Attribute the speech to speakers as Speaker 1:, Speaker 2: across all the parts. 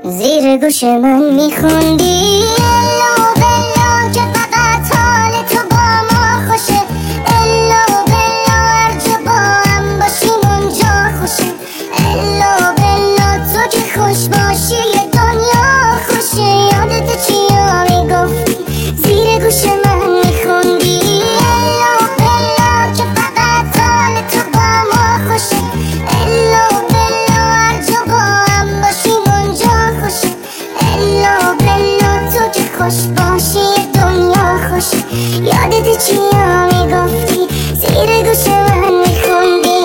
Speaker 1: زیر گوش من میخوندی الا بلا که فقط حال تو با ما خوشه، الا بلا هر جا با هم باشیم اونجا خوشه، الا بلا تو که خوش باشی دنیا خوشه. یادت چیا میگفتی زیر گوش من میخوندی الا بلا که فقط حال تو با ما خوشه، الا بلا هر جا با هم باشیم اونجا خوشه، الا بلا تو که خوش باشی دنیا خوشه. یادت چیا میگفتی زیر گوش من میخوندی.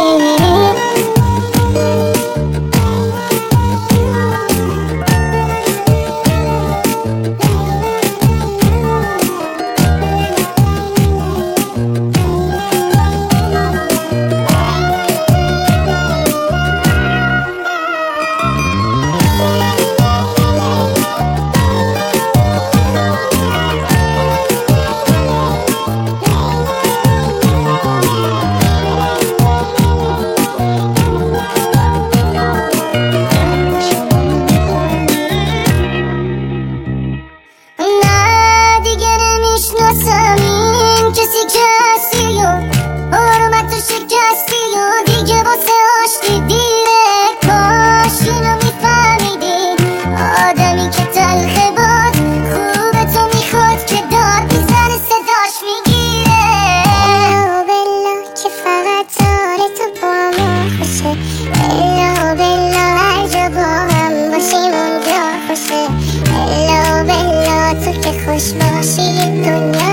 Speaker 1: کسی که هستی و حرمت تو شکستی و دیگه واسه آشتی دیره. کاش اینو میفهمیدی آدمی که تلخه باد خوبه تو میخواد که داد میزنه صداش میگیره. الا بلا که فقط حال تو با ما خوشه، الا بلا هر جا با هم باشیم اونجا خوشه، الا بلا تو که خوش باشی دنیا